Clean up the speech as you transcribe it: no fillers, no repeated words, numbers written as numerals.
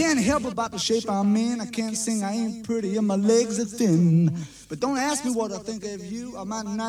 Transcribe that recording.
can't help about the shape I'm in. I can't sing, I ain't pretty, and my legs are thin. But don't ask me what I think of you. I might not